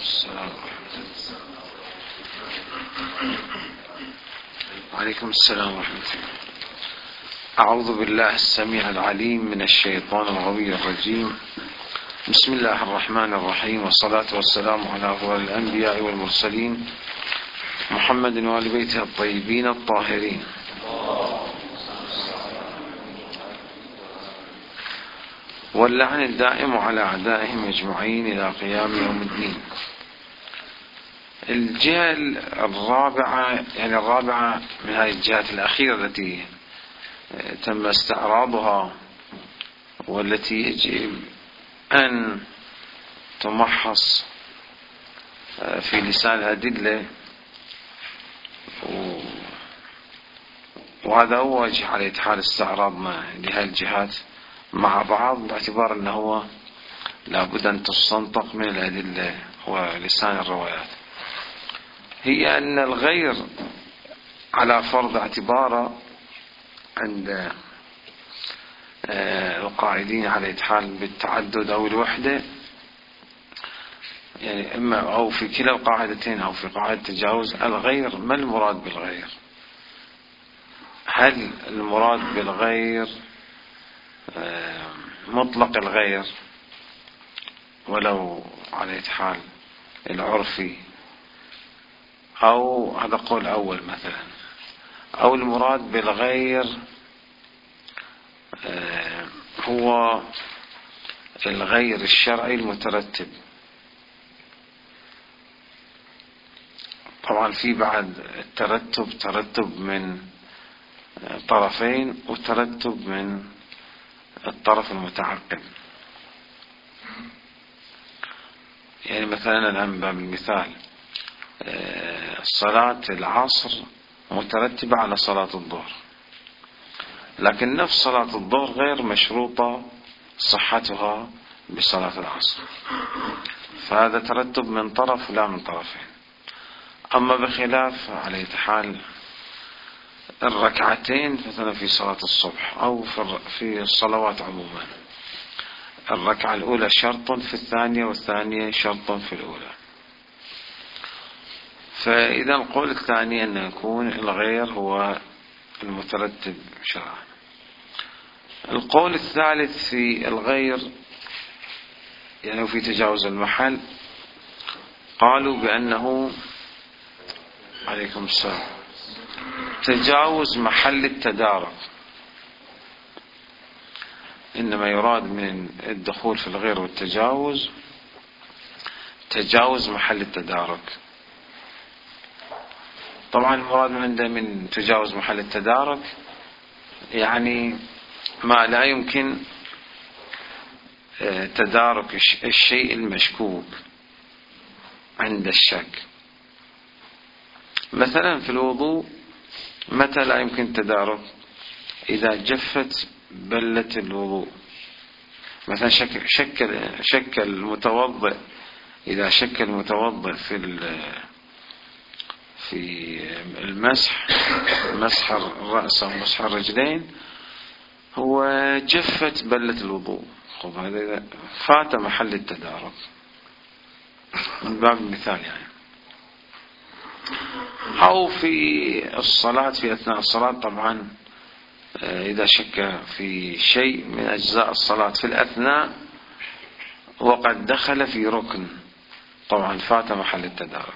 وعليكم السلام ورحمة الله. أعوذ بالله السميع العليم من الشيطان الغوي الرجيم. بسم الله الرحمن الرحيم، والصلاة والسلام على أفضل الأنبياء والمرسلين محمد وآل بيته الطيبين الطاهرين. واللعن الدائم على أعدائهم أجمعين إلى قيام يوم الدين. الجهة الرابعة، يعني الرابعة من هذه الجهات الأخيرة التي تم استعراضها والتي يجب أن تمحص في لسان الأدلة، وهذا هو وجه على حال استعراضنا لهذه الجهات مع بعض، باعتبار أنه هو لابد أن تستنطق من الأدلة ولسان الروايات. هي أن الغير على فرض اعتباره عند القاعدين على حال بالتعدد أو الوحدة، يعني إما أو في كلا القاعدتين أو في قاعدة التجاوز. الغير، ما المراد بالغير؟ هل المراد بالغير مطلق الغير ولو على حال العرفي، أو هذا قول أول مثلا، أو المراد بالغير هو الغير الشرعي المترتب؟ طبعا في بعد الترتب ترتب من طرفين وترتب من الطرف المتعقب. يعني مثلا الآن باب المثال، صلاة العصر مترتبة على صلاة الظهر، لكن نفس صلاة الظهر غير مشروطة صحتها بصلاة العصر، فهذا ترتب من طرف لا من طرفين. أما بخلاف على حال الركعتين مثلا في صلاة الصبح أو في الصلوات عموما، الركعة الأولى شرط في الثانية والثانية شرط في الأولى، فإذا القول الثاني أن يكون الغير هو المترتب شرعا. القول الثالث في الغير يعني في تجاوز المحل، قالوا بأنه عليكم السلام تجاوز محل التدارك، إنما يراد من الدخول في الغير والتجاوز تجاوز محل التدارك. طبعا المراد من تجاوز محل التدارك يعني ما لا يمكن تدارك الشيء المشكوك عند الشك. مثلا في الوضوء متى لا يمكن تدارك؟ إذا جفت بلة الوضوء. مثلا شك المتوضئ، إذا شك المتوضئ في المسح، مسح الرأس أو مسح الرجلين، هو جفت بلة الوضوء، هذا فات محل التدارك من باب المثال يعني. أو في الصلاة، في أثناء الصلاة طبعا إذا شك في شيء من أجزاء الصلاة في الأثناء وقد دخل في ركن، طبعا فات محل التدارك.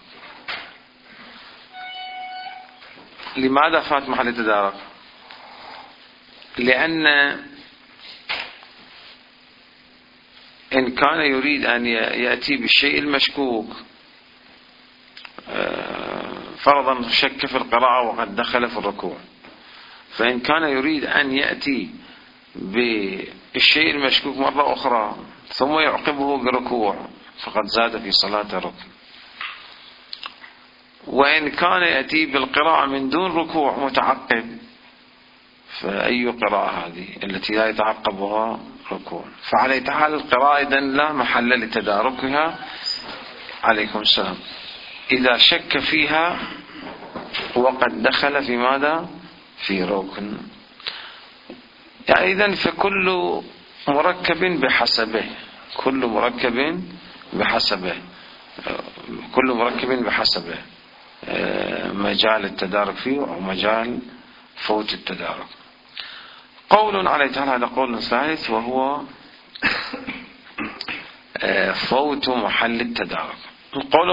لماذا فات محل التدارك؟ لأن إن كان يريد أن يأتي بالشيء المشكوك، فرضا شك في القراءة وقد دخل في الركوع، فإن كان يريد أن يأتي بالشيء المشكوك مرة أخرى ثم يعقبه بركوع فقد زاد في صلاة ركن. وإن كان يأتي بالقراءة من دون ركوع متعقب، فأي قراءة هذه التي لا يتعقبها ركوع؟ فعلى تعالى القراءة إذن لا محل لتداركها. عليكم السلام. إذا شك فيها وقد دخل في ماذا؟ في ركن. يعني إذن فكل مركب بحسبه، كل مركب بحسبه. كل مركب بحسب مجال التدارك فيه أو مجال فوت التدارك. قول عليه تعالى، هذا قول ثالث، وهو فوت محل التدارك. القول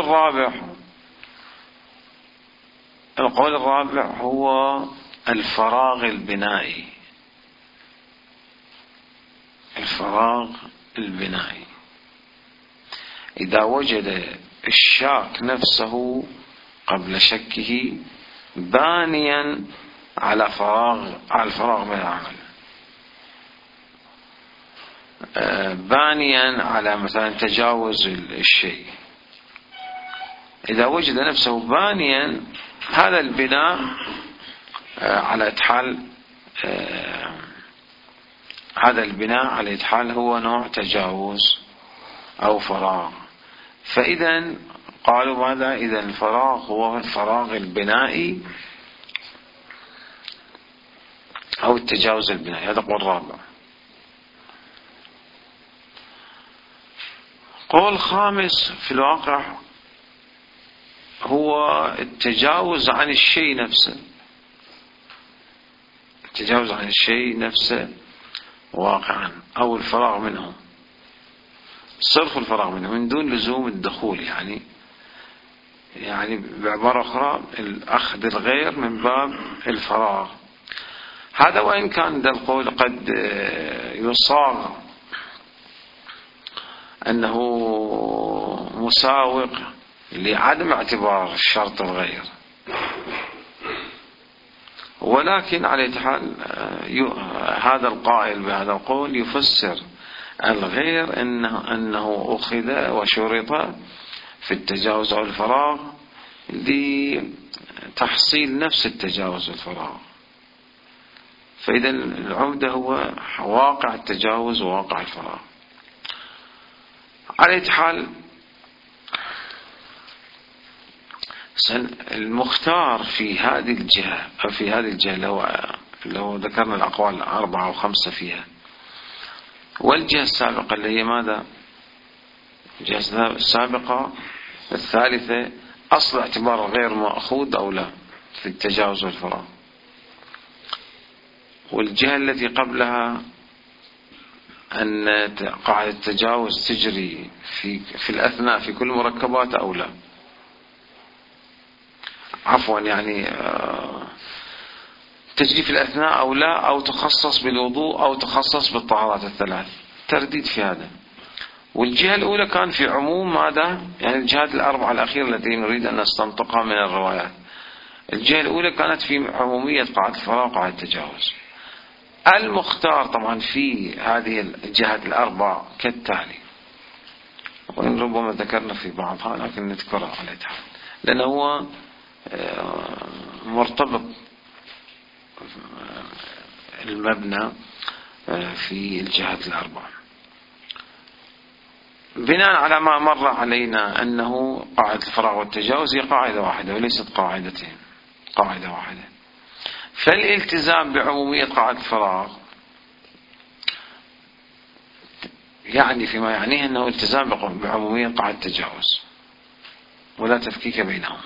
الرابع هو الفراغ البنائي. الفراغ البنائي إذا وجد الشاك نفسه قبل شكه بانيا على الفراغ من العمل، بانيا على مثلا تجاوز الشيء، إذا وجد نفسه بانيا، هذا البناء على إتحال، هذا البناء على إتحال هو نوع تجاوز أو فراغ. فإذا قالوا ماذا؟ إذا الفراغ هو الفراغ البنائي أو التجاوز البنائي. هذا قول رابع. قول خامس في الواقع هو التجاوز عن الشيء نفسه. التجاوز عن الشيء نفسه واقعا، أو الفراغ منه، صرف الفراغ منه من دون لزوم الدخول، يعني بعبارة أخرى الأخذ الغير من باب الفراغ. هذا وإن كان ذا القول قد يصاغ أنه مساوق لعدم اعتبار الشرط الغير، ولكن على حال هذا القائل بهذا القول يفسر الغير أنه أخذ وشرط في التجاوز أو الفراغ لتحصيل نفس التجاوز والفراغ. فإذا العمدة هو واقع التجاوز وواقع الفراغ. على حال المختار في هذه الجهة، أو في هذه الجهة لو ذكرنا الأقوال 4 أو 5 فيها، والجهة السابقة اللي هي ماذا؟ الجهة السابقة الثالثة أصل اعتبار غير مأخوذ أو لا في التجاوز والفراغ، والجهة التي قبلها أن قاعدة التجاوز تجري في الأثناء في كل مركبات أو لا، عفوا يعني تجري في الأثناء أو لا، أو تخصص بالوضوء أو تخصص بالطهارات الثلاث، ترديد في هذا. والجهة الأولى كان في عموم ماذا؟ يعني الجهات الأربعة الأخيرة التي نريد أن نستنطقها من الروايات. الجهة الأولى كانت في عمومية قاعدة الفراغ وقاعدة التجاوز. المختار طبعا في هذه الجهات الأربع كالتالي، وإن ربما ذكرنا في بعضها لكن نذكرها على الحال، لأنه هو مرتبط المبنى في الجهات الأربع، بناء على ما مر علينا أنه قاعدة الفراغ والتجاوز هي قاعدة واحدة وليست قاعدتين، قاعدة واحدة. فالالتزام بعمومية قاعدة الفراغ يعني فيما يعنيه أنه التزام بعمومية قاعدة التجاوز ولا تفكيك بينهما.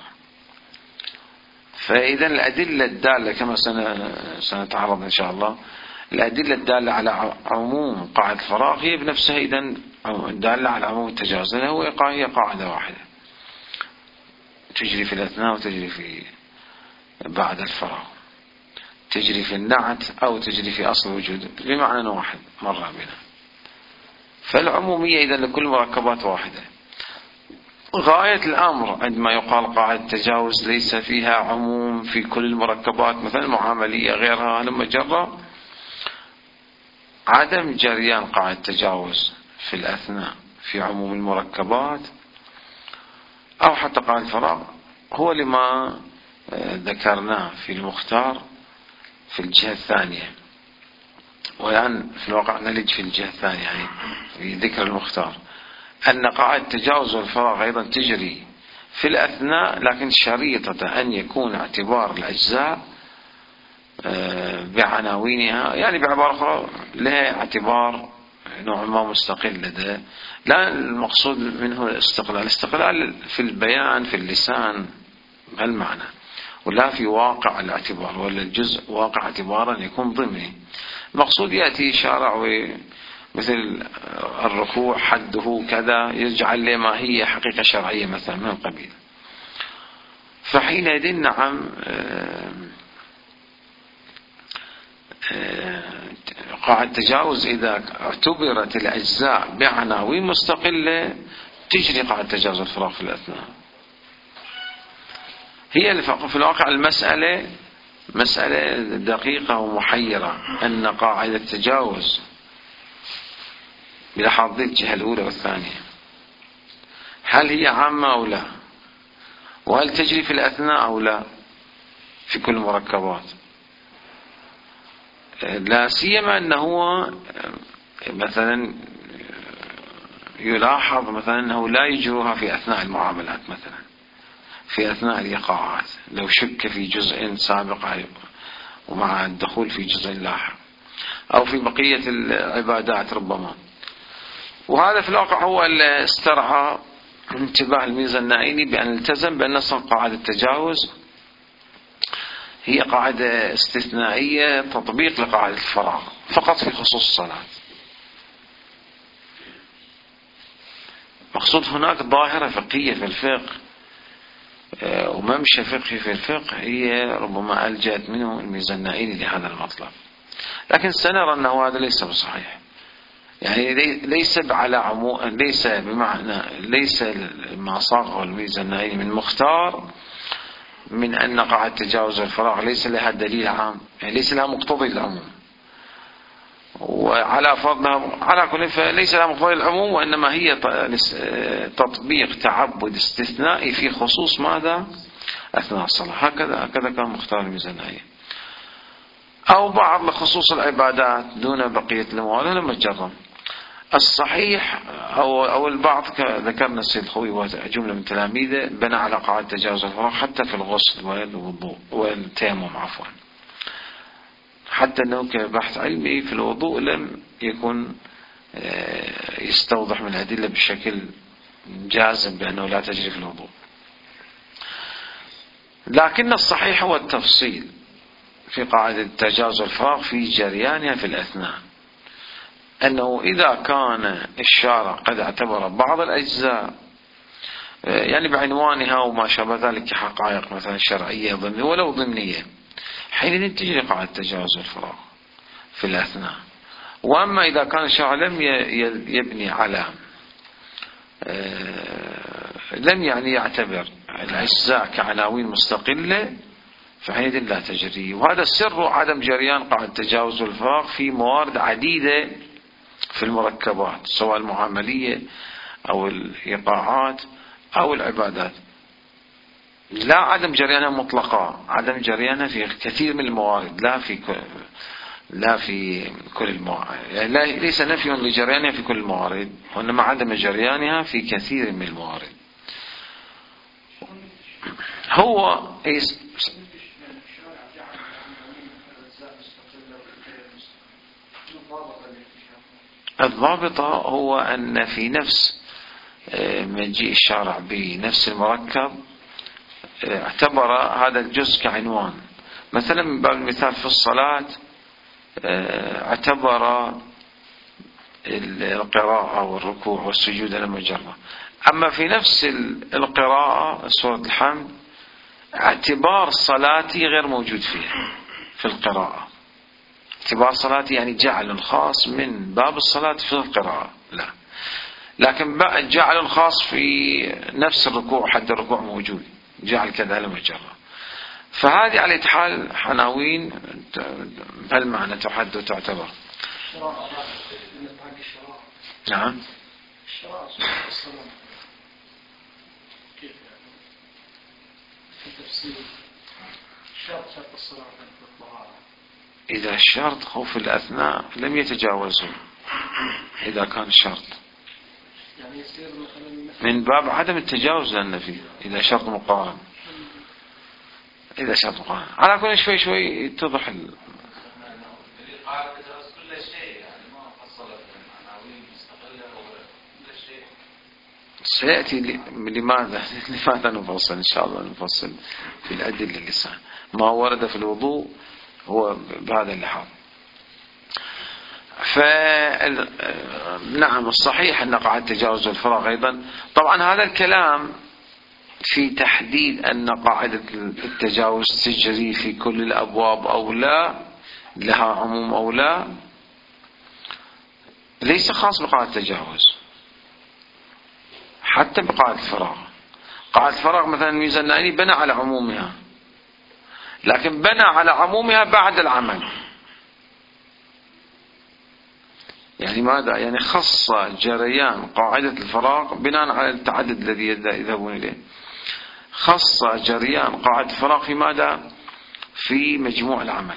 فإذا الأدلة الدالة كما سنتعرض إن شاء الله، الأدلة الدالة على عموم قاعدة الفراغ هي بنفسها إذن الدالة على عموم التجاوز، لأنه هي قاعدة واحدة تجري في الأثناء وتجري في بعد الفراغ، تجري في النعت أو تجري في أصل الوجود بمعنى واحد مر بنا. فالعمومية إذا لكل مركبات واحدة. غاية الأمر عندما يقال قاعدة التجاوز ليس فيها عموم في كل المركبات مثل المعاملية غيرها لما جرى، عدم جريان قاعدة التجاوز في الأثناء في عموم المركبات أو حتى قاعدة الفراغ هو لما ذكرناه في المختار في الجهة الثانية، والآن في الواقع نلج في الجهة الثانية يعني في ذكر المختار أن قاعدة التجاوز والفراغ أيضا تجري في الأثناء، لكن شريطة أن يكون اعتبار الأجزاء بعناوينها، يعني بعبارة أخرى لها اعتبار نوع ما مستقل لديه، لا المقصود منه الاستقلال في البيان في اللسان بهالمعنى، ولا في واقع الاعتبار، ولا الجزء واقع اعتبارا يكون ضمني. المقصود يأتي شارع مثل الركوع حده كذا، يجعل له ما هي حقيقة شرعية مثلا من القبيل. فحينئذ نعم قاعدة التجاوز إذا اعتبرت الأجزاء بعناوين مستقلة تجري قاعدة التجاوز الفراغ في الأثناء. هي في الواقع المسألة مسألة دقيقة ومحيرة، أن قاعدة التجاوز بلاحظ الجهة الأولى والثانية هل هي عامة أو لا، وهل تجري في الأثناء أو لا في كل المركبات. لا سيما أنه مثلا يلاحظ مثلا أنه لا يجروها في أثناء المعاملات، مثلا في أثناء الإيقاعات لو شك في جزء سابق ومع الدخول في جزء لاحق، أو في بقية العبادات ربما. وهذا في الواقع هو اللي استرعى انتباه الميزانائي بأن التزم بأن أصلا قاعدة التجاوز هي قاعدة استثنائية تطبيق لقاعدة الفراغ فقط في خصوص الصلاة. مقصود هناك ظاهرة فقهية في الفقه وممشى فقهي في الفقه هي ربما ألجأت منه الميزانائي لهذا المطلب، لكن سنرى أنه هذا ليس بصحيح. يعني ليس على عموم، ليس بمعنى ليس ما صاغه الميزانائي من مختار من أن قاعدة تجاوز الفراغ ليس لها دليل عام، يعني ليس لها مقتضي العموم، وعلى فرضها على كل فليس لها مقتضي العموم، وإنما هي تطبيق تعبد استثنائي في خصوص ماذا؟ أثناء الصلاة. هكذا كان مختار الميزانائي، أو بعض لخصوص العبادات دون بقية الأموال لما تجرم. الصحيح أو البعض ذكرنا السيد الخوي وجملة من تلاميذه بنى على قاعدة تجاوز الفراغ حتى في الغسل والوضوء والتيمم عفوا، حتى أنه كبحث علمي في الوضوء لم يكن يستوضح من الأدلة بشكل جازم بأنه لا تجري في الوضوء. لكن الصحيح هو التفصيل في قاعدة تجاوز الفراغ في جريانها في الأثناء، أنه إذا كان الشارع قد اعتبر بعض الأجزاء يعني بعنوانها وما شابه ذلك كحقائق مثلا شرعية ضمنية ولو ضمنية، حينئذ تجري قاعدة تجاوز الفراغ في الأثناء. وأما إذا كان الشارع لم يبني على لم يعني يعتبر الأجزاء كعناوين مستقلة فحينئذ لا تجري. وهذا سر عدم جريان قاعدة تجاوز الفراغ في موارد عديدة في المركبات سواء المعاملية أو الإيقاعات أو العبادات. لا عدم جريانها مطلقا، عدم جريانها في كثير من الموارد، لا في كل الموارد، يعني ليس نفي لجريانها في كل الموارد، وإنما عدم جريانها في كثير من الموارد. هو الضابط هو أن في نفس مجيء الشارع بنفس المركب اعتبر هذا الجزء كعنوان. مثلا من باب المثال في الصلاة اعتبر القراءة والركوع والسجود المجرة. أما في نفس القراءة سورة الحمد اعتبار صلاتي غير موجود فيها في القراءة. اعتبار صلاتي يعني جعل خاص من باب الصلاة في القراءة لا، لكن جعل خاص في نفس الركوع حد الركوع موجود، جعل كذا المجرة. فهذه على حال عناوين بهالمعنى تحد وتعتبر. نعم. كيف في تفسير شرط الصلاة في الطهارة؟ إذا الشرط هو في الأثناء لم يتجاوزه، إذا كان شرط يعني يصير من باب عدم التجاوز للنفي إذا شرط مقارن. إذا شرط مقارن على كل شوي شوي يتضح سيأتي لماذا نفصل إن شاء الله، نفصل في الأدلة اللسان. ما ورد في الوضوء هو بهذا اللحاظ. نعم الصحيح أن قاعدة التجاوز والفراغ أيضا. طبعا هذا الكلام في تحديد أن قاعدة التجاوز تجري في كل الأبواب أو لا، لها عموم أو لا، ليس خاص بقاعدة التجاوز، حتى بقاعدة الفراغ. قاعدة الفراغ مثلا الميزاناني بنى على عمومها، لكن بنى على عمومها بعد العمل. يعني ماذا؟ يعني خص جريان قاعدة الفراغ بناء على التعدد الذي يذهبون إليه، خص جريان قاعدة الفراغ في ماذا؟ في مجموع العمل،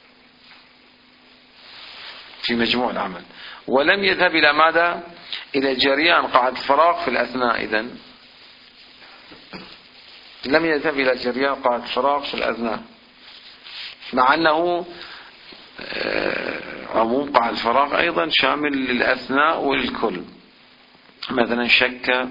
في مجموع العمل، ولم يذهب إلى ماذا؟ إلى جريان قاعدة الفراغ في الأثناء. إذن لم يذهب إلى جريان قاعدة الفراغ في الأثناء، مع أنه عموم قاعدة الفراغ أيضا شامل للأثناء والكل. مثلا شك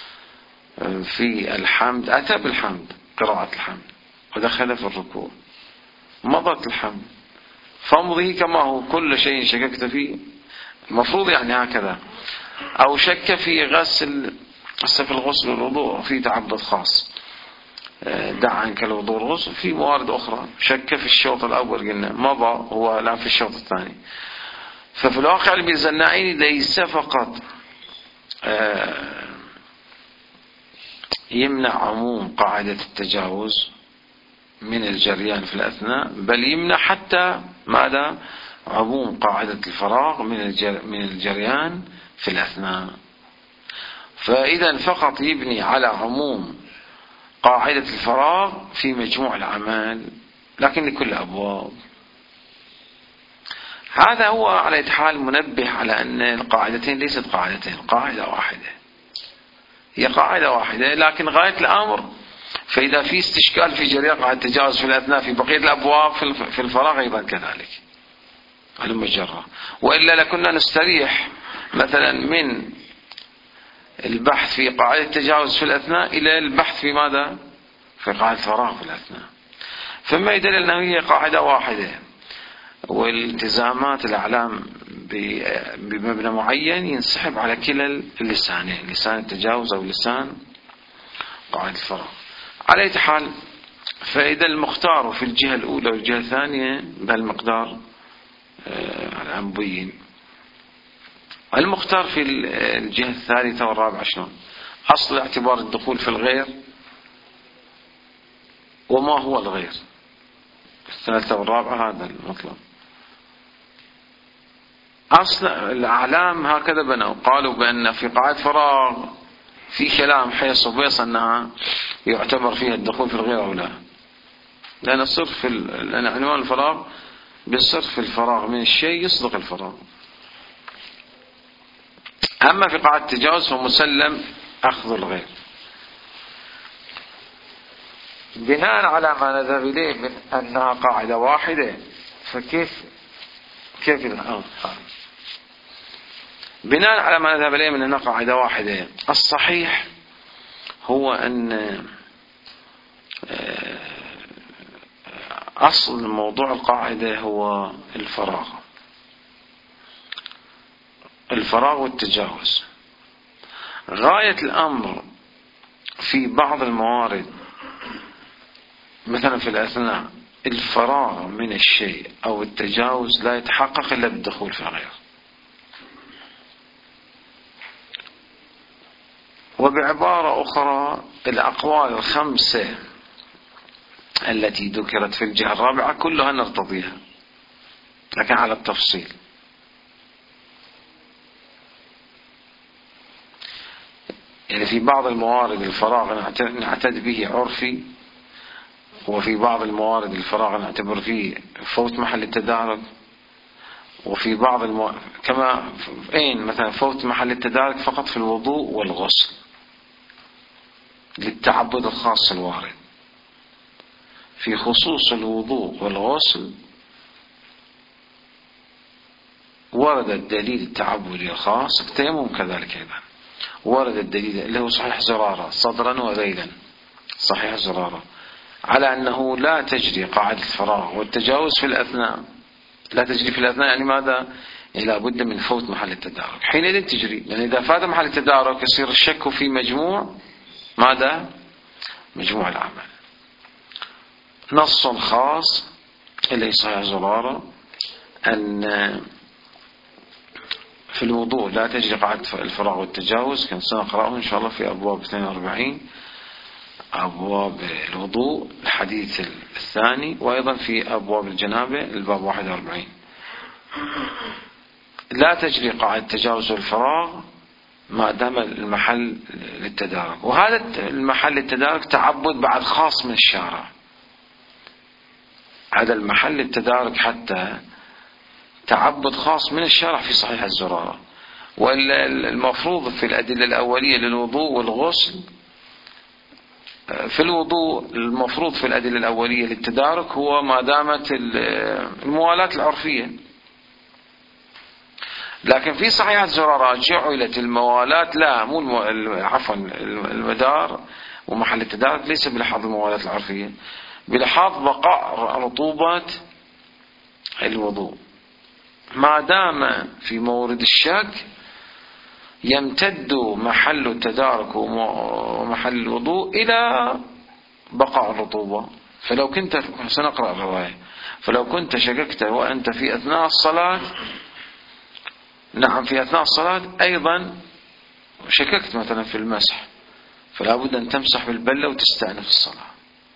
في الحمد، أتى بالحمد، قراءة الحمد، ودخل في الركوع، مضت الحمد، فامضه كما هو، كل شيء شككت فيه، المفروض يعني هكذا. أو شك في غسل، في الغسل والوضوء في تعبد خاص، دع عنك الوضوء والغسل، في موارد أخرى. شك في الشوط الأول قلنا مضى، هو الآن في الشوط الثاني. ففي الواقع الميزاناني ليس فقط يمنع عموم قاعدة التجاوز من الجريان في الأثناء، بل يمنع حتى ماذا؟ عموم قاعدة الفراغ من الجريان في الأثناء. فإذا فقط يبني على عموم قاعدة الفراغ في مجموع العمل، لكن لكل أبواب. هذا هو على حال منبه على أن القاعدتين ليست قاعدتين، قاعدة واحدة، هي قاعدة واحدة، لكن غاية الأمر فإذا في استشكال في جريان قاعدة التجاوز في الأثناء في بقية الأبواب في الفراغ أيضا كذلك المجرة. وإلا لكنا نستريح مثلا من البحث في قاعدة التجاوز في الأثناء إلى البحث في ماذا؟ في قاعدة الفراغ في الأثناء. فما يدل أنه هي قاعدة واحدة، والالتزامات الأعلام بمبنى معين ينسحب على كلا اللسانين، لسان التجاوز أو لسان قاعدة الفراغ. على أي حال، فإذا المختار في الجهة الأولى والجهة الثانية بهالمقدار الآن مبين. المختار في الجهة الثالثة والرابعة شلون؟ أصل اعتبار الدخول في الغير، وما هو الغير؟ الثالثة والرابعة هذا المطلب. أصل الأعلام هكذا بنوا، قالوا بأن في قاعدة فراغ في كلام حيث وبيص أنها يعتبر فيها الدخول في الغير أو لا، لأن عنوان الفراغ بالصرف الفراغ من الشيء يصدق الفراغ. أما في قاعدة التجاوز فمسلم أخذ الغير، بناء على ما نذهب إليه من أنها قاعدة واحدة. فكيف بناء على ما نذهب إليه من أنها قاعدة واحدة، الصحيح هو أن أصل موضوع القاعدة هو الفراغ والتجاوز. غاية الأمر في بعض الموارد مثلا في الأثناء الفراغ من الشيء أو التجاوز لا يتحقق إلا بالدخول في الغير. وبعبارة أخرى الأقوال الخمسة التي ذكرت في الجهة الرابعة كلها نرتضيها، لكن على التفصيل. يعني في بعض الموارد الفراغ نعتد به عرفي، وفي بعض الموارد الفراغ نعتبر فيه فوت محل التدارك، وفي بعض كما مثلا فوت محل التدارك فقط في الوضوء والغسل للتعبد الخاص الوارد. في خصوص الوضوء والغسل ورد الدليل التعبدي الخاص، التيمم كذلك أيضا ورد الدليل اللي هو صحيح زرارة صدرا وذيلا، صحيح زرارة، على أنه لا تجري قاعدة الفراغ والتجاوز في الأثناء. لا تجري في الأثناء يعني ماذا؟ يعني لا بد من فوت محل التدارك، حينئذ تجري، لأن إذا فات محل التدارك يصير الشك في مجموع ماذا؟ مجموع العمل. نص خاص اللي صحيح زرارة أن في الوضوء لا تجري قاعدة الفراغ والتجاوز، كان سنقرأه إن شاء الله في أبواب 42 أبواب الوضوء الحديث الثاني، وأيضا في أبواب الجنابة الباب 41. لا تجري قاعدة تجاوز الفراغ ما دام المحل للتدارك، وهذا المحل للتدارك تعبد بعد خاص من الشارع. هذا المحل للتدارك حتى تعبد خاص من الشارع في صحيح الزرارة. والمفروض في الأدلة الأولية للوضوء والغسل، في الوضوء المفروض في الأدلة الأولية للتدارك هو ما دامت الموالاة العرفية، لكن في صحيح الزرارة جعلت الموالاة لا مو عفوا المدار ومحل التدارك ليس بلحاظ الموالاة العرفية، بلحاظ بقاء رطوبة الوضوء. ما دام في مورد الشك يمتد محل التدارك ومحل الوضوء إلى بقاء الرطوبة. فلو كنت سنقرأ الرواية، فلو كنت شككت وأنت في أثناء الصلاة، نعم في أثناء الصلاة أيضا شككت مثلا في المسح، فلا بد أن تمسح بالبلة وتستأنف الصلاة،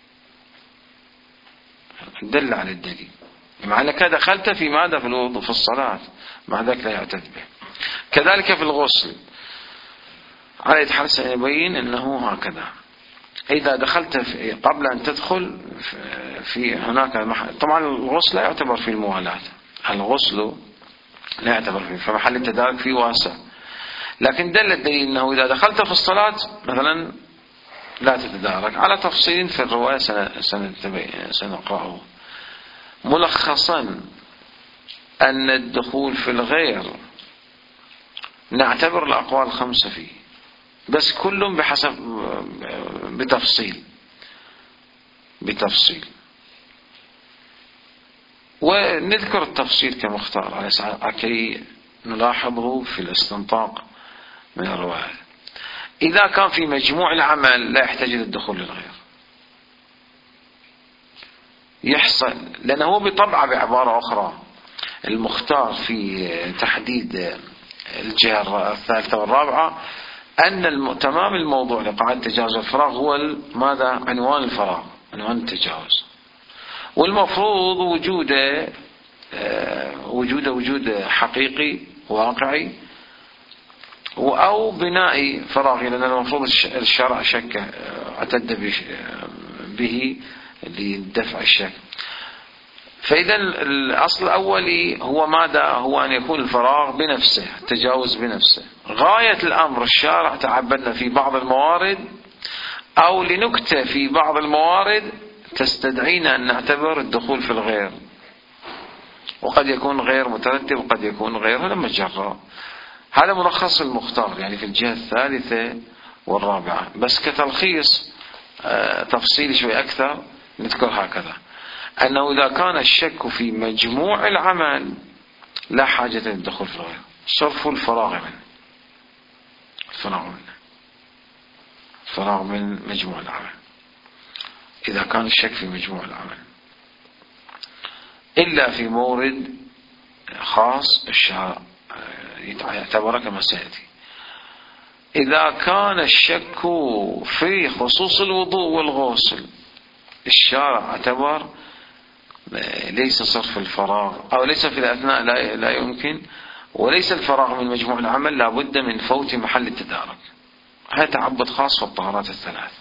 دل على الدليل، مع أنك دخلت في ماذا؟ في الوضوء في الصلاة، مع ذلك لا يعتد به. كذلك في الغسل على يتحرص يبين أنه هكذا، إذا دخلت قبل أن تدخل في هناك طبعا الغسل لا يعتبر في الموالاة، الغسل لا يعتبر فيه، فمحل التدارك فيه واسع، لكن دل الدليل أنه إذا دخلت في الصلاة مثلا لا تتدارك، على تفصيل في الرواية سنقرأه. ملخصا أن الدخول في الغير نعتبر الأقوال الخمسة فيه، بس كلهم بحسب بتفصيل، ونذكر التفصيل كمختار على كي نلاحظه في الاستنطاق من الرواية. إذا كان في مجموع العمل لا يحتاج للدخول للغير، يحصل لأنه بطبعه بعبارة أخرى المختار في تحديد الجهة الثالثة والرابعة أن تمام الموضوع لقاعدة تجاوز الفراغ هو ماذا؟ عنوان الفراغ، عنوان التجاوز، والمفروض وجود حقيقي واقعي أو بنائي فراغي، لأن المفروض الشرع اعتد به لدفع الشك. فإذا الأصل الأولي هو ماذا؟ هو أن يكون الفراغ بنفسه، التجاوز بنفسه. غاية الأمر الشارع تعبدنا في بعض الموارد أو لنكتة في بعض الموارد تستدعينا أن نعتبر الدخول في الغير، وقد يكون غير مترتب وقد يكون غير لما جرى. هذا ملخص المختار يعني في الجهة الثالثة والرابعة، بس كتلخيص تفصيل شوي أكثر نذكر هكذا: أنه إذا كان الشك في مجموع العمل لا حاجة للدخول في الغير، صرف الفراغ من مجموع العمل، إذا كان الشك في مجموع العمل، إلا في مورد خاص الشارع يعتبر كما سيأتي. إذا كان الشك في خصوص الوضوء والغسل الشارع اعتبر ليس صرف الفراغ أو ليس في الأثناء لا يمكن، وليس الفراغ من مجموع العمل لا بد من فوت محل التدارك. هذا تعبد خاص في الطهارات الثلاث،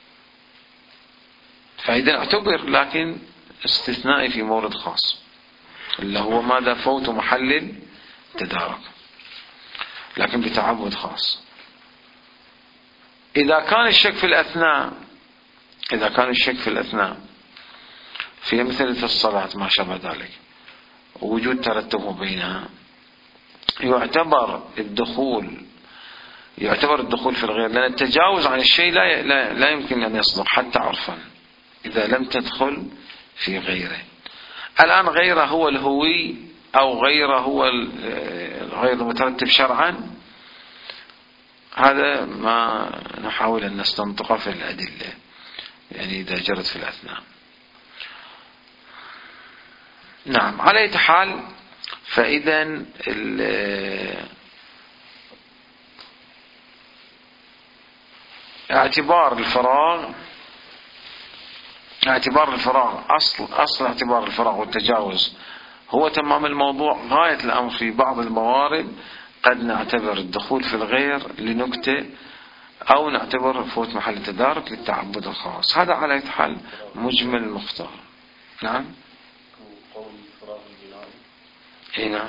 فإذا اعتبر لكن استثنائي في مورد خاص اللي هو ماذا؟ فوت محل التدارك، لكن بتعبد خاص. إذا كان الشك في الأثناء في مثل الصلاة ما شابه ذلك ووجود ترتب بينها، يعتبر الدخول يعتبر الدخول في الغير، لأن التجاوز عن الشيء لا يمكن أن يصدق حتى عرفا إذا لم تدخل في غيره. الآن غيره هو الهوي أو غيره هو غير المترتب شرعا، هذا ما نحاول أن نستنطقه في الأدلة، يعني إذا جرت في الأثناء. نعم، على أي حال، فإذا اعتبار الفراغ أصل اعتبار الفراغ والتجاوز هو تمام الموضوع. غاية الأمر في بعض الموارد قد نعتبر الدخول في الغير لنكتة، أو نعتبر فوت محل التدارك للتعبد الخاص. هذا على أي حال مجمل المختار. نعم. قول الفراغ البنائي. اي نعم.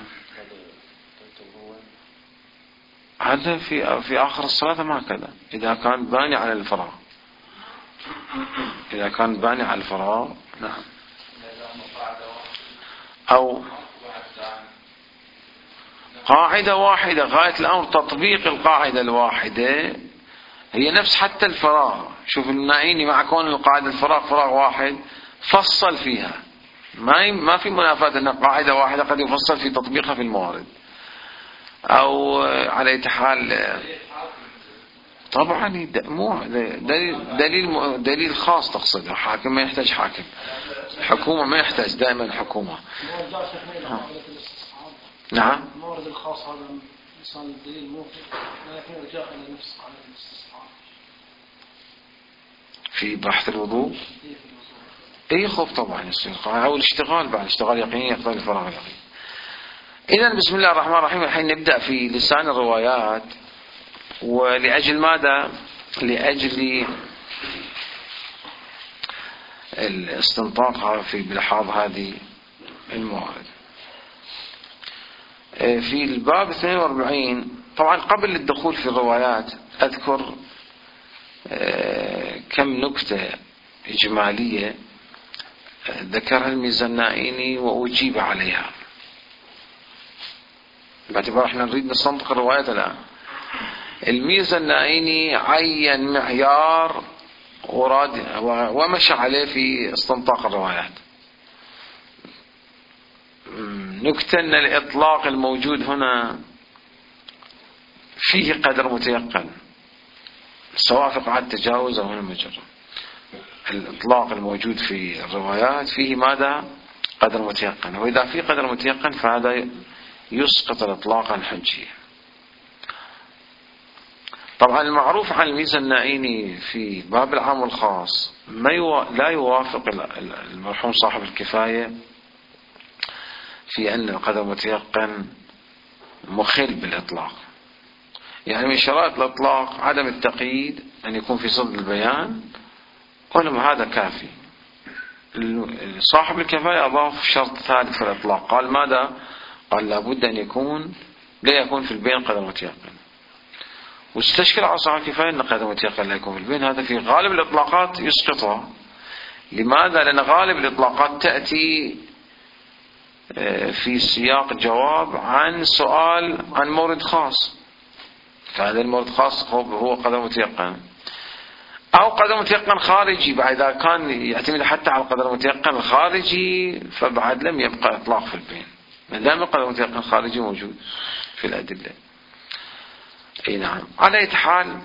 هذا في آخر الصلاة ما كذا، إذا كان باني على الفراغ، إذا كان باني على الفراغ. نعم. أو قاعدة واحدة، غاية الأمر تطبيق القاعدة الواحدة هي نفس حتى الفراغ. شوف النائيني مع كون القاعدة الفراغ فراغ واحد فصل فيها، ما في منافاة أن قاعدة واحدة قد يفصل في تطبيقها في الموارد. أو على أي حال طبعا دليل خاص تقصده، حاكم ما يحتاج حاكم، حكومة ما يحتاج دائما حكومة. نعم. المورد الخاص هذا مثال الدليل مو لا يكون رجاء إلى نفس قاعدة الاستصحاب في بحث الوضوء. اي خوف طبعا يصير، أو الاشتغال بعد اشتغال يقيني يقتضي الفراغ اليقيني. إذن بسم الله الرحمن الرحيم. الحين نبدأ في لسان الروايات. ولأجل ماذا؟ لأجل الاستنطاق في بلحاظ هذه الموارد. في الباب 42 طبعا قبل الدخول في الروايات أذكر كم نكتة إجمالية ذكرها الميزانائيني وأجيب عليها، باعتبار احنا نريد نستنطق الروايات الآن. الميزانائيني عين معيار ومشى عليه في استنطاق الروايات. نكتة أن الإطلاق الموجود هنا فيه قدر متيقن، سواء في قاعدة التجاوز أو هنا مجرد. الإطلاق الموجود في الروايات فيه ماذا؟ قدر متيقن، وإذا في قدر متيقن فهذا يسقط الإطلاق عن حجية. طبعا المعروف عن الميزانائيني في باب العام والخاص لا يوافق المرحوم صاحب الكفاية في أن القدر متيقن مخل بالإطلاق. يعني من شرائط الإطلاق عدم التقييد، أن يكون في صدد البيان، ولما هذا كافي. صاحب الكفاية أضاف شرط ثالث في الإطلاق، قال ماذا؟ قال لابد أن لا يكون في البين قدر متيقن. واستشكل على صاحب الكفاية أن قدر متيقن لا يكون في البين، هذا في غالب الإطلاقات يسقطها. لماذا؟ لأن غالب الإطلاقات تأتي في سياق جواب عن سؤال عن مورد خاص، فهذا المورد خاص هو قدر متيقن، أو قدر متيقن خارجي. بعد إذا كان يعتمد حتى على القدر المتيقن الخارجي فبعد لم يبقى إطلاق في البين، ما دام القدر المتيقن الخارجي موجود في الأدلة. أي نعم. على أي حال،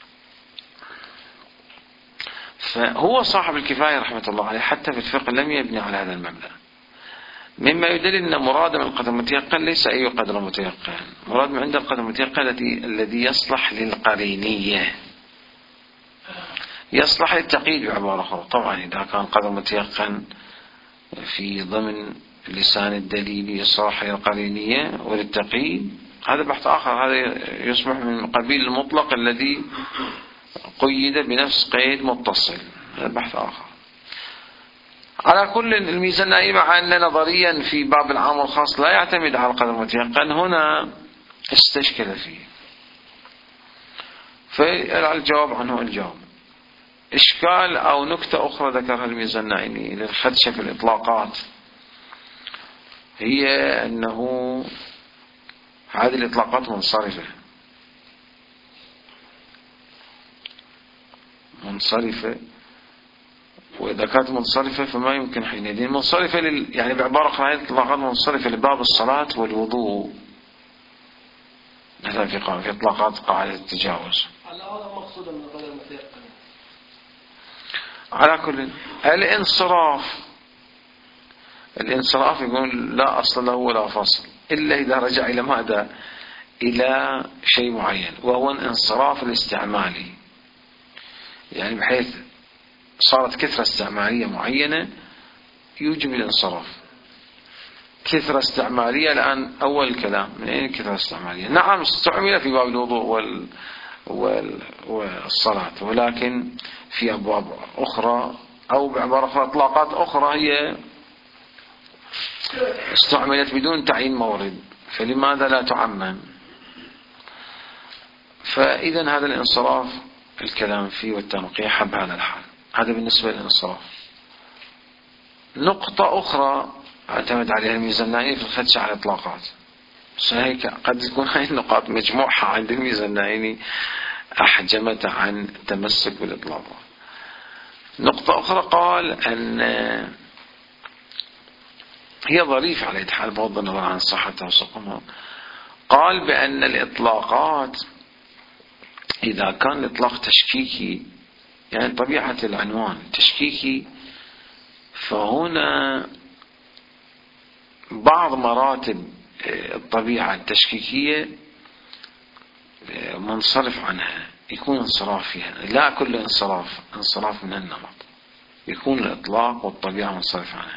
فهو صاحب الكفاية رحمة الله عليه حتى في الفقه لم يبني على هذا المبدأ، مما يدل أن مراد من القدر المتيقن ليس أي قدر متيقن. مراد من عند القدر المتيقن الذي يصلح للقرينية، يصلح للتقييد بعبارة أخرى. طبعا إذا كان قدر متيقن في ضمن لسان الدليل يصلح للقرينية وللتقييد، هذا بحث آخر، هذا يصبح من قبيل المطلق الذي قيد بنفس قيد متصل، هذا بحث آخر. على كل الميزانائي مع أن نظريا في باب العام والخاص لا يعتمد على القدر المتيقن، هنا استشكل فيه، فالجواب عنه الجواب. إشكال أو نكتة أخرى ذكرها الميزانائي للخدشة في الإطلاقات هي أنه هذه الإطلاقات منصرفة، منصرفة، وإذا كانت منصرفة فما يمكن حينئذ منصرفة يعني بعبارة أخرى هذه الإطلاقات منصرفة لباب الصلاة والوضوء، مثلا في إطلاقات قاعدة التجاوز. على هذا مقصودا من غير المتيقن. على كل الانصراف يقول لا أصل له ولا فصل إلا إذا رجع إلى ماذا؟ إلى شيء معين، وهو الانصراف الاستعمالي، يعني بحيث صارت كثرة استعمالية معينة يوجب الانصراف. كثرة استعمالية الآن أول الكلام من أين كثرة استعمالية؟ نعم استعمل في باب الوضوء والصلاة، ولكن في أبواب أخرى أو بعبارة أخرى إطلاقات أخرى هي استعملت بدون تعيين مورد، فلماذا لا تعمم؟ فإذا هذا الانصراف الكلام فيه والتنقيح بهذا الحال. هذا بالنسبة للانصراف. نقطة أخرى اعتمد عليها الميزانائي في الخدش على الإطلاقات، هيك قد تكون هاي النقاط مجموعة عند الميزانائي أحجمت عن التمسك بالإطلاقات. نقطة أخرى قال أن هي ظريفة على حال بغض النظر عن صحتها وسقمها، قال بأن الإطلاقات إذا كان الإطلاق تشكيكي، يعني طبيعة العنوان تشكيكي، فهنا بعض مراتب الطبيعة التشكيكية منصرف عنها، يكون انصراف فيها، لا كل انصراف من النمط، يكون الإطلاق والطبيعة منصرف عنها.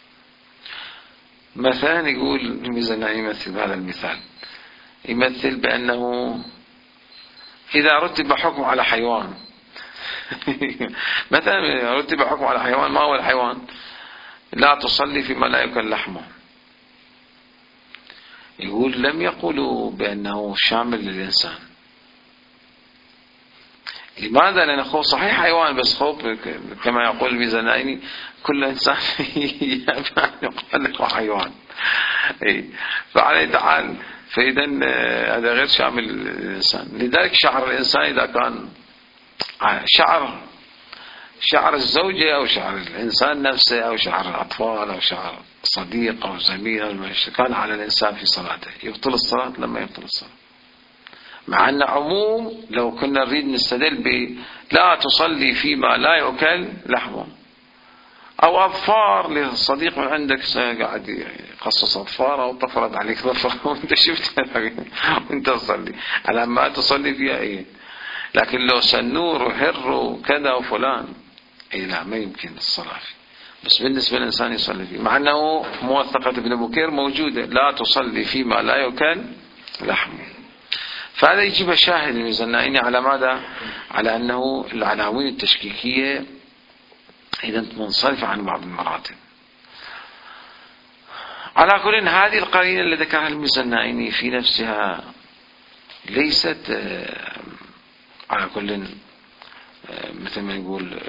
مثلا يقول الميزانائي يمثل بهذا المثال، يمثل بأنه إذا رتب حكم على حيوان مثلا رتب حكم على حيوان، ما هو الحيوان؟ لا تصلي فيما لا يؤكل لحمه. يقول لم يقولوا بأنه شامل للإنسان. لماذا؟ لأن خوف صحيح حيوان، بس خوف كما يقول الميزانائي كل إنسان يقال له حيوان. فعليه تعال، فإذا هذا غير شامل للإنسان. لذلك شعر الإنسان إذا كان شعر الزوجة أو شعر الإنسان نفسه أو شعر الأطفال أو شعر صديق أو زميل أو كان على الإنسان في صلاته، يبطل الصلاة لما يبطل الصلاة. مع أن عموم لو كنا نريد نستدل لا تصلي فيما لا يؤكل لحمه، أو أظفار للصديق من عندك قاعد يقصص أظفار أو طفرت عليك ظفر وأنت شفتها وأنت تصلي على ما تصلي فيها إيه. لكن لو سنور وهر وكذا وفلان لا ما يمكن الصلاة فيه. بس بالنسبة للإنسان يصلي فيه، مع أنه موثقة ابن بكير موجودة لا تصلي فيما لا يؤكل لحمه. فهذا يجيب شاهد الميزانائي على ماذا؟ على أنه العناوين التشكيكية إذا منصرفة عن بعض المراتب. على كل هذه القرينة اللي ذكرها الميزانائي في نفسها ليست على كل مثل ما يقول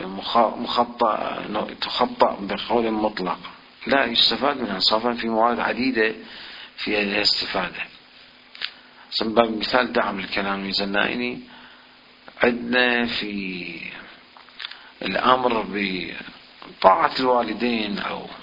تخطأ بقول مطلق، لا، يستفاد منها صافا في مواد عديدة في هذه الاستفادة. سبب مثال دعم الكلام الميزانائي عندنا في الأمر بطاعة الوالدين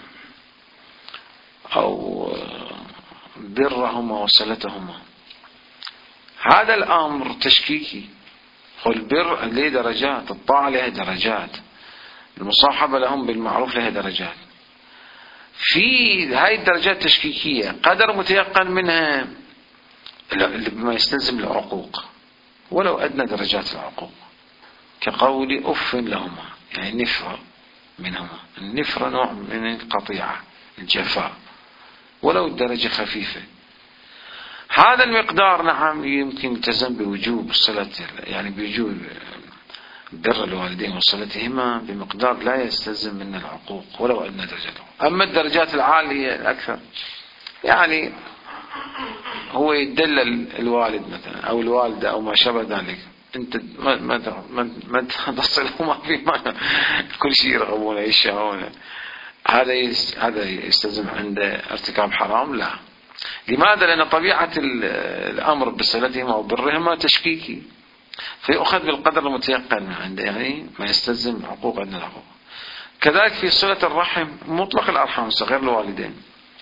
أو برهما وصلتهما. هذا الأمر تشكيكي، والبر له درجات، الطاعة لها درجات، المصاحبة لهم بالمعروف لها درجات. في هاي الدرجات التشكيكية قدر متيقن منها بما يستلزم العقوق ولو أدنى درجات العقوق، كقول أف لهما، يعني نفرة منهما. النفرة نوع من القطيعة، الجفاء، ولو الدرجة خفيفة. هذا المقدار نعم يمكن التزم بوجوب الصلاة، يعني بوجوب بر الوالدين وصلتهما بمقدار لا يستلزم من العقوق ولو أدنى درجته. أما الدرجات العالية الأكثر، يعني هو يدلل الوالد مثلا أو الوالدة أو ما شابه ذلك، أنت ما تصلهما فيما كل شيء يرغبون يشاءون، هذا يستلزم عند ارتكاب حرام؟ لا. لماذا؟ لأن طبيعة الأمر بصلتهما وبرهما تشكيكي، فيؤخذ بالقدر المتيقن عنده، يعني ما يستلزم عقوق عندنا العقوق. كذلك في صلة الرحم مطلق الأرحام صغير الوالدين،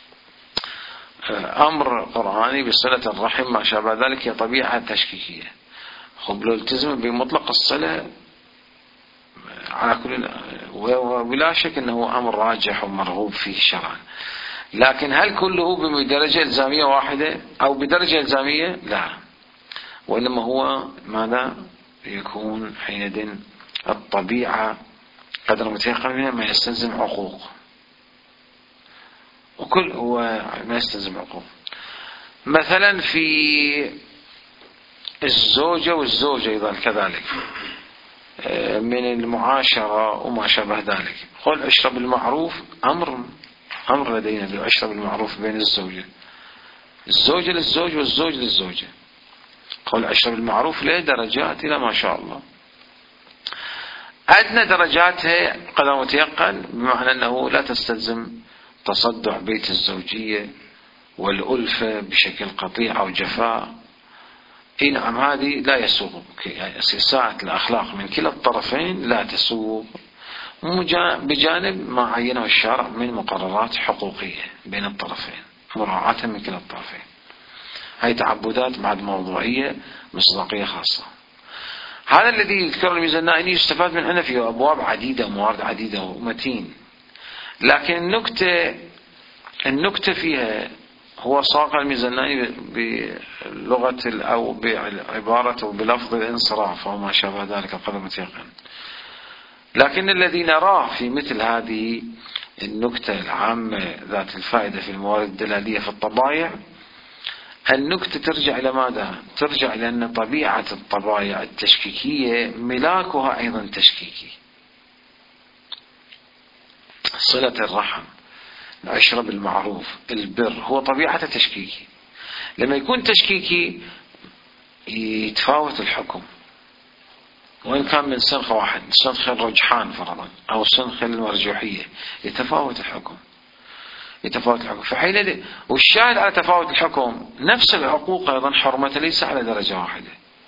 أمر قرآني بصلة الرحم ما شابه ذلك هي طبيعة تشكيكية. خب لو التزم بمطلق الصلة على كل، وبلا شك أنه أمر راجح ومرغوب فيه شرعا، لكن هل كله بدرجة إلزامية واحدة أو بدرجة إلزامية؟ لا، وإنما هو ماذا يكون حينئذ الطبيعة قدر متيقن منها ما يستلزم عقوق، وكل هو ما يستلزم عقوق. مثلا في الزوجة والزوجة أيضا كذلك من المعاشرة وما شابه ذلك. قل عشرة بالمعروف أمر لدينا بالعشرة بالمعروف بين الزوجة للزوج والزوج للزوجة. قل عشرة بالمعروف له درجات إلى ما شاء الله. أدنى درجاتها قدر متيقن بمعنى أنه لا تستلزم تصدع بيت الزوجية والألفة بشكل قطيع أو جفاء. نعم هذه لا يسوغ، يعني ساعة الأخلاق من كلا الطرفين لا تسوغ، بجانب ما عينه الشرع من مقررات حقوقية بين الطرفين مراعاة من كلا الطرفين. هاي تعبدات بعد موضوعية مصداقية خاصة. هذا الذي يذكر الميزان النائني يستفاد من هنا في أبواب عديدة وموارد عديدة ومتين، لكن النكتة فيها هو صاغ الميزان النائني بلغة أو بعبارة أو بلفظ الانصراف أو ما شابه ذلك القدر متيقن. لكن الذي نراه في مثل هذه النكتة العامة ذات الفائدة في الموارد الدلالية في الطبائع، النكتة ترجع إلى ماذا؟ ترجع إلى أن طبيعة الطبائع التشكيكية ملاكها أيضا تشكيكي. صلة الرحم، العشرة بالمعروف، البر، هو طبيعة تشكيكي. لما يكون تشكيكي يتفاوت الحكم، وإن كان من سنخ واحد، سنخ الرجحان فرضا أو سنخ المرجوحية، يتفاوت الحكم. فحينئذ والشاهد على تفاوت الحكم نفس العقوق أيضا حرمة ليس على درجة واحدة،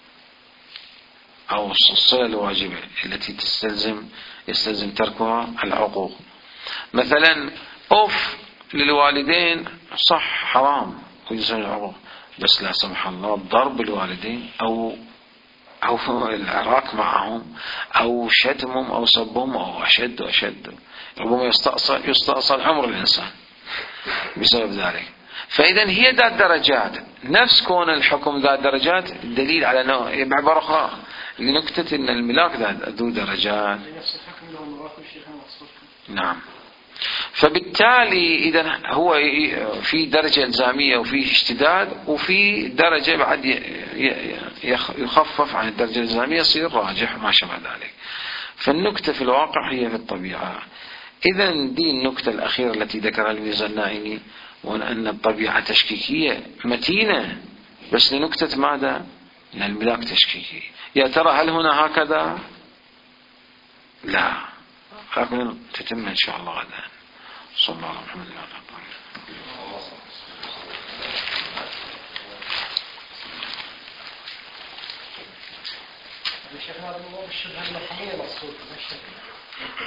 أو الصلة الواجبة التي يستلزم تركها العقوق. مثلا أوف للوالدين صح حرام ويجوز العقوق، بس لا سمح الله ضرب الوالدين أو العراك معهم أو شتمهم أو سبهم أو أشد ربما يستأصل عمر الإنسان بسبب ذلك. فإذا هي ذات درجات، نفس كون الحكم ذات درجات دليل على أنه بعبارة أخرى لنكتة أن الملاك ذو درجات. نعم. فبالتالي إذا هو في درجة إلزامية وفي اشتداد، وفي درجة بعد يخفف عن الدرجة الإلزامية يصير راجح ما شابه ذلك. فالنكتة في الواقع هي في الطبيعة. إذا دي النكتة الأخيرة التي ذكرها الميزان النائني، وأن الطبيعة تشكيكية متينة، بس لنكتة ماذا؟ أن الملاك تشكيكي. يا ترى هل هنا هكذا؟ لا، لكن تتم إن شاء الله غدا. صلى الله عليه وسلم. الشيخ هذا الموضوع الشبهة المفهومية مقصود.